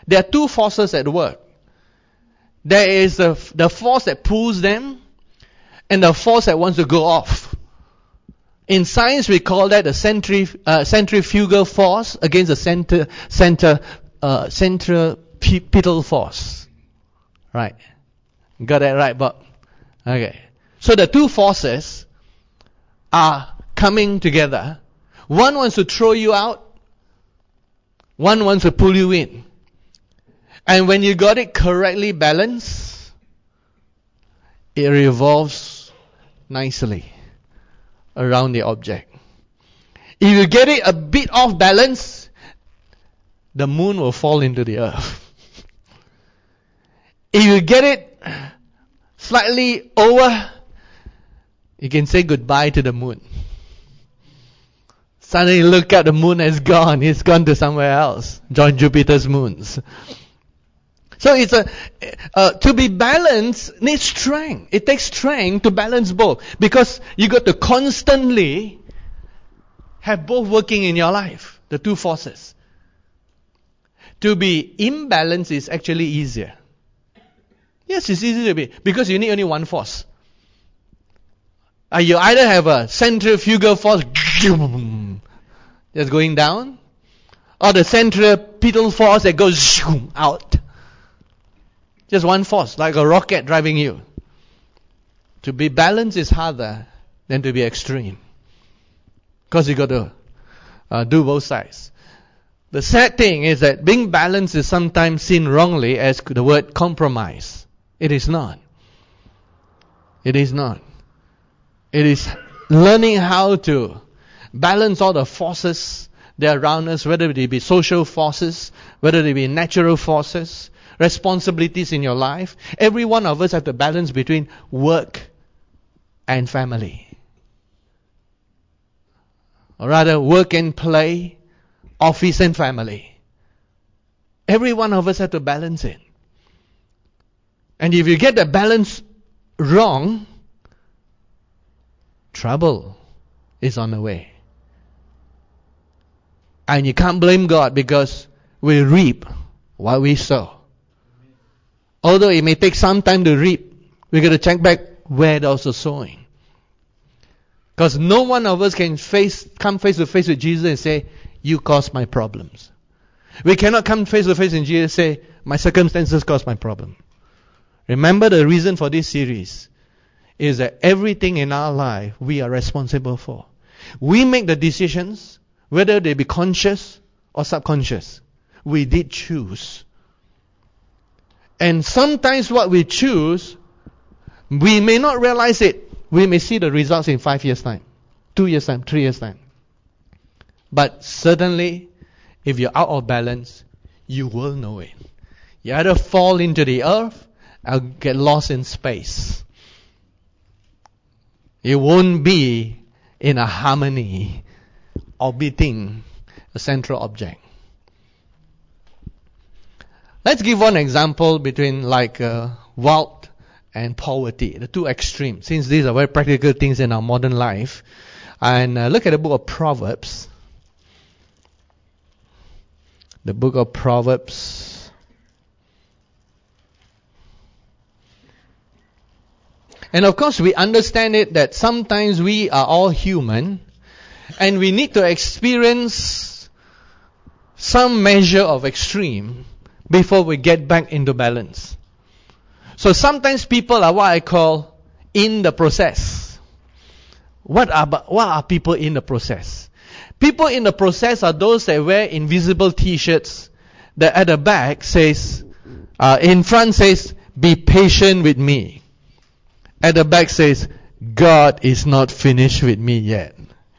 there are two forces at work. There is the force that pulls them, and the force that wants to go off. In science, we call that the centrifugal force against the centripetal force. Right. Got that right, Bob? Okay. So the two forces are coming together. One wants to throw you out. One wants to pull you in. And when you got it correctly balanced, it revolves nicely around the object. If you get it a bit off balance, the moon will fall into the earth. If you get it slightly over, you can say goodbye to the moon. Suddenly you look at the moon has gone. It's gone to somewhere else. Join Jupiter's moons. So it's to be balanced needs strength. It takes strength to balance both. Because you got to constantly have both working in your life. The two forces. To be imbalanced is actually easier. Yes, it's easy to be. Because you need only one force. You either have a centrifugal force that's going down, or the centripetal force that goes out. Just one force, like a rocket driving you. To be balanced is harder than to be extreme. Because you got to do both sides. The sad thing is that being balanced is sometimes seen wrongly as the word compromise. It is not. It is not. It is learning how to balance all the forces that are around us, whether they be social forces, whether they be natural forces, responsibilities in your life. Every one of us have to balance between work and family. Or rather, work and play, office and family. Every one of us have to balance it. And if you get the balance wrong, trouble is on the way. And you can't blame God because we reap what we sow. Although it may take some time to reap, we got to check back where there's the sowing. Because no one of us can come face to face with Jesus and say, you caused my problems. We cannot come face to face with Jesus and say, my circumstances caused my problem. Remember, the reason for this series is that everything in our life we are responsible for. We make the decisions, whether they be conscious or subconscious. We did choose. And sometimes what we choose, we may not realize it. We may see the results in 5 years' time, 2 years' time, 3 years' time. But certainly, if you're out of balance, you will know it. You either fall into the earth or get lost in space. You won't be in a harmony orbiting a central object. Let's give one example between wealth and poverty, the two extremes, since these are very practical things in our modern life. And look at the book of Proverbs. The book of Proverbs. And of course we understand it that sometimes we are all human and we need to experience some measure of extreme before we get back into balance. So sometimes people are what I call in the process. What are people in the process? People in the process are those that wear invisible t-shirts that at the back says, in front says, be patient with me. At the back says, God is not finished with me yet.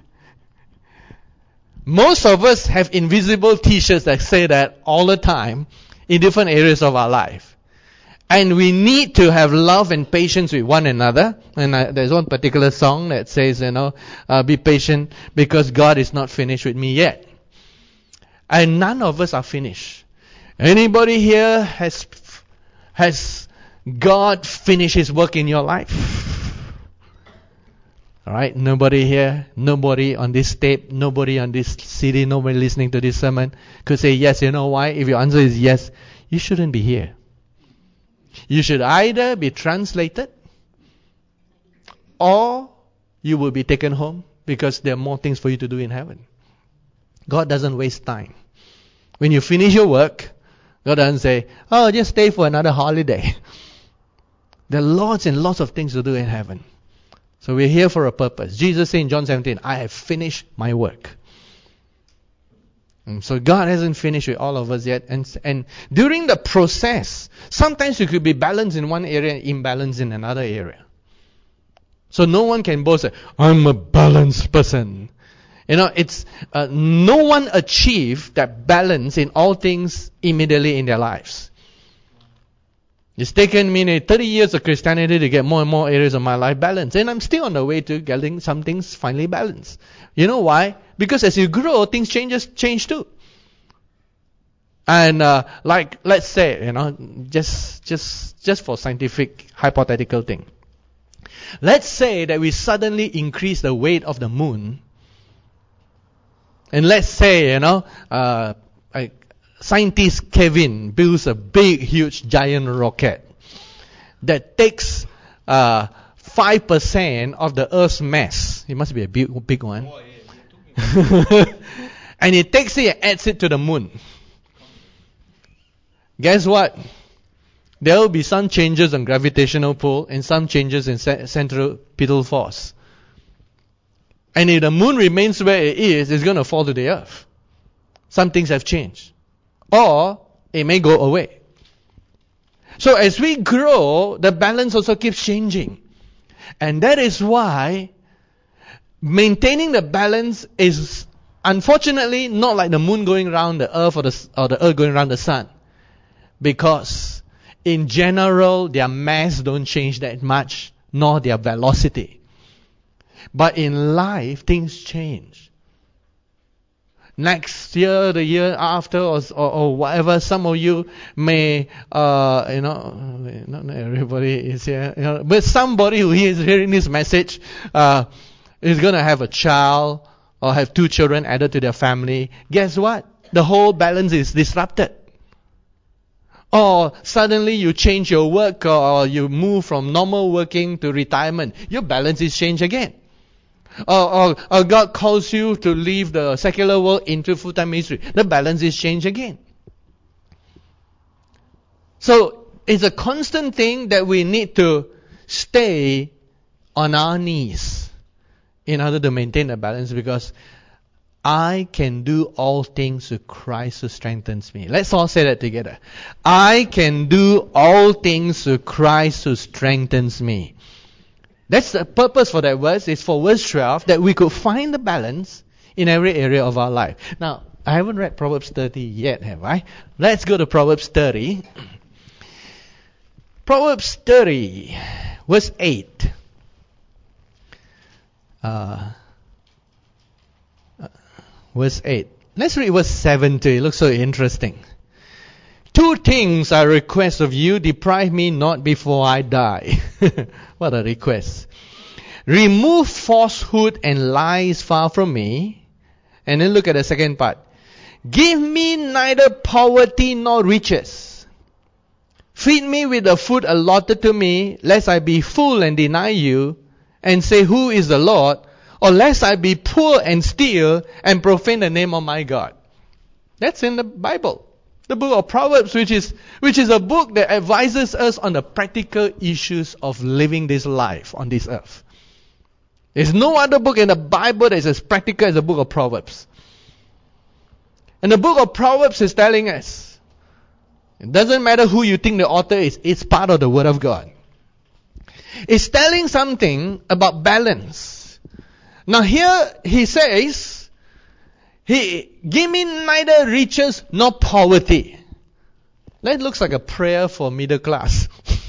Most of us have invisible t-shirts that say that all the time in different areas of our life. And we need to have love and patience with one another. And there's one particular song that says, be patient because God is not finished with me yet. And none of us are finished. Anybody here has God finished His work in your life? Alright, nobody here, nobody on this tape, nobody on this CD, nobody listening to this sermon could say yes. You know why? If your answer is yes, you shouldn't be here. You should either be translated or you will be taken home because there are more things for you to do in heaven. God doesn't waste time. When you finish your work, God doesn't say, oh, just stay for another holiday. There are lots and lots of things to do in heaven. So we're here for a purpose. Jesus said in John 17, I have finished my work. And so God hasn't finished with all of us yet. And during the process, sometimes you could be balanced in one area and imbalanced in another area. So no one can boast, I'm a balanced person. You know, it's no one achieved that balance in all things immediately in their lives. It's taken me 30 years of Christianity to get more and more areas of my life balanced. And I'm still on the way to getting some things finally balanced. You know why? Because as you grow, things change too. And like, let's say, you know, just for scientific hypothetical thing. Let's say that we suddenly increase the weight of the moon. And let's say, you know, scientist Kevin builds a big, huge, giant rocket that takes 5% of the Earth's mass. It must be a big one. And he takes it and adds it to the moon. Guess what? There will be some changes in gravitational pull and some changes in centripetal force. And if the moon remains where it is, it's going to fall to the earth. Some things have changed. Or it may go away. So as we grow, the balance also keeps changing. And that is why maintaining the balance is unfortunately not like the moon going around the earth or the earth going around the sun. Because in general, their mass don't change that much, nor their velocity. But in life, things change. Next year, the year after, or whatever, some of you may, not everybody is here, but somebody who is hearing this message is going to have a child or have 2 children added to their family. Guess what? The whole balance is disrupted. Or suddenly you change your work or you move from normal working to retirement. Your balance is changed again. Or God calls you to leave the secular world into full-time ministry. The balance is changed again. So it's a constant thing that we need to stay on our knees in order to maintain the balance, because I can do all things through Christ who strengthens me. Let's all say that together. I can do all things through Christ who strengthens me. That's the purpose for that verse, is for verse 12, that we could find the balance in every area of our life. Now, I haven't read Proverbs 30 yet, have I? Let's go to Proverbs 30. Proverbs 30, verse 8. Verse 8. Let's read verse 7 too. It looks so interesting. 2 things I request of you, deprive me not before I die. What a request. Remove falsehood and lies far from me. And then look at the second part. Give me neither poverty nor riches. Feed me with the food allotted to me, lest I be full and deny you, and say, who is the Lord? Or lest I be poor and steal and profane the name of my God. That's in the Bible. The book of Proverbs, which is a book that advises us on the practical issues of living this life on this earth. There's no other book in the Bible that is as practical as the book of Proverbs. And the book of Proverbs is telling us, it doesn't matter who you think the author is, it's part of the Word of God. It's telling something about balance. Now here he says, give me neither riches nor poverty. That looks like a prayer for middle class.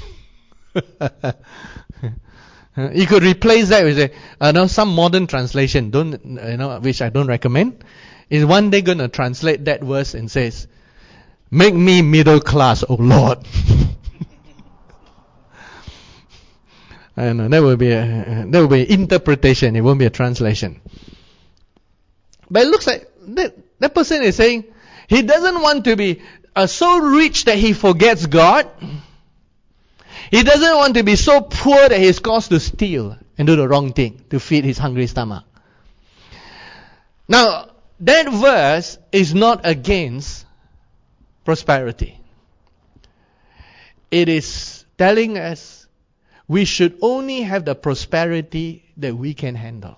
You could replace that with some modern translation, which I don't recommend. Is one day going to translate that verse and says, make me middle class, O Lord. I know that will be interpretation. It won't be a translation. But it looks like that person is saying he doesn't want to be so rich that he forgets God. He doesn't want to be so poor that he's caused to steal and do the wrong thing to feed his hungry stomach. Now, that verse is not against prosperity. It is telling us we should only have the prosperity that we can handle.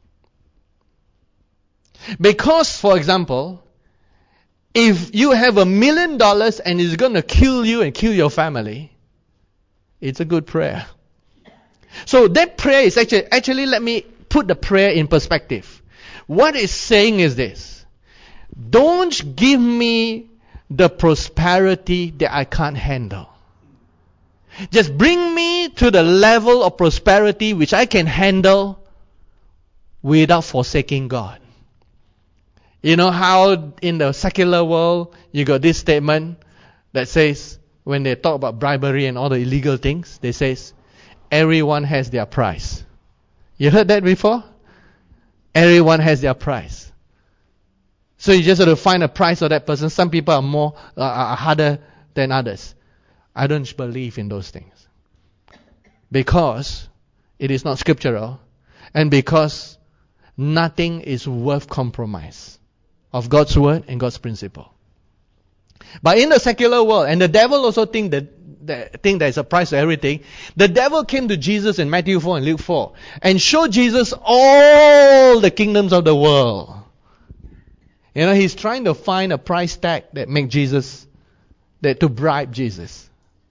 Because, for example, if you have $1 million and it's going to kill you and kill your family, it's a good prayer. So that prayer is actually let me put the prayer in perspective. What it's saying is this: don't give me the prosperity that I can't handle. Just bring me to the level of prosperity which I can handle without forsaking God. You know how in the secular world you got this statement that says, when they talk about bribery and all the illegal things, they say, everyone has their price. You heard that before? Everyone has their price. So you just have to find a price of that person. Some people are more harder than others. I don't believe in those things. Because it is not scriptural, and because nothing is worth compromise of God's word and God's principle. But in the secular world, and the devil also think that there's a price to everything. The devil came to Jesus in Matthew 4 and Luke 4 and showed Jesus all the kingdoms of the world. You know, he's trying to find a price tag that make Jesus, that to bribe Jesus.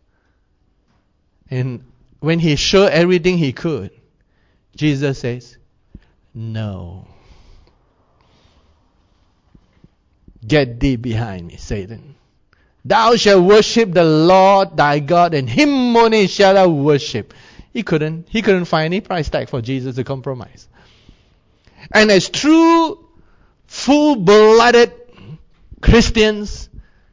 And when he showed everything he could, Jesus says, no. Get thee behind me, Satan. Thou shalt worship the Lord thy God, and him only shalt thou worship. He couldn't find any price tag for Jesus to compromise. And as true, full-blooded Christians,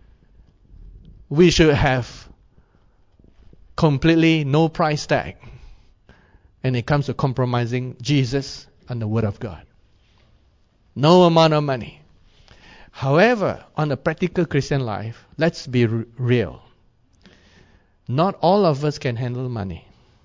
we should have completely no price tag when it comes to compromising Jesus and the Word of God. No amount of money. However, on the practical Christian life, let's be real. Not all of us can handle money.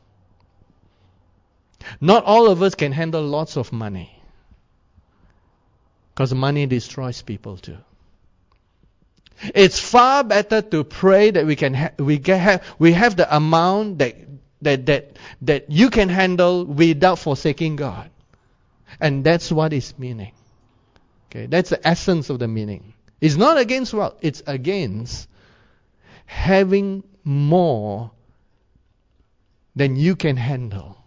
Not all of us can handle lots of money. Because money destroys people too. It's far better to pray that we have the amount that you can handle without forsaking God. And that's what it's meaning. Okay, that's the essence of the meaning. It's not against wealth. It's against having more than you can handle.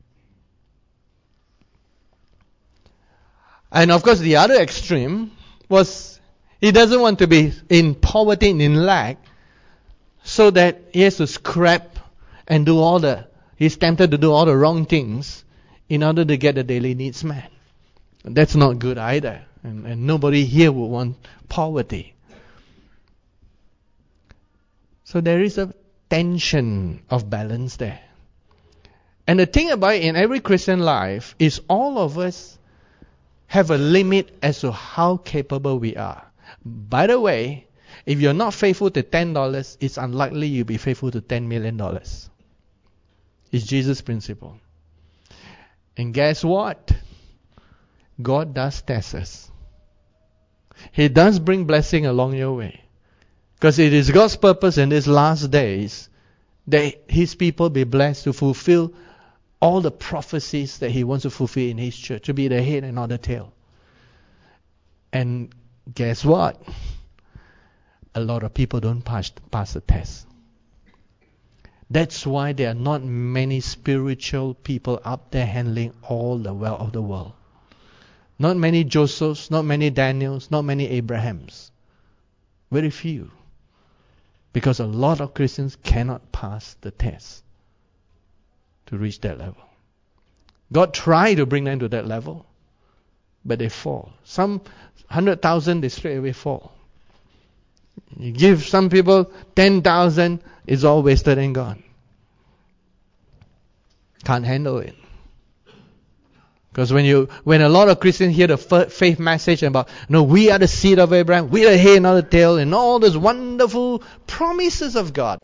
And of course, the other extreme was he doesn't want to be in poverty and in lack, so that he has to scrap and he's tempted to do all the wrong things in order to get the daily needs met. That's not good either. And nobody here would want poverty. So there is a tension of balance there. And the thing about it, in every Christian life is all of us have a limit as to how capable we are. By the way, if you're not faithful to $10, it's unlikely you'll be faithful to $10 million. It's Jesus' principle. And guess what? God does test us. He does bring blessing along your way. Because it is God's purpose in these last days that His people be blessed to fulfill all the prophecies that He wants to fulfill in His church, to be the head and not the tail. And guess what? A lot of people don't pass the test. That's why there are not many spiritual people up there handling all the wealth of the world. Not many Josephs, not many Daniels, not many Abrahams. Very few. Because a lot of Christians cannot pass the test to reach that level. God tried to bring them to that level, but they fall. Some 100,000, they straight away fall. You give some people 10,000, it's all wasted and gone. Can't handle it. Because when a lot of Christians hear the faith message about, we are the seed of Abraham, we are the head, not the tail, and all those wonderful promises of God.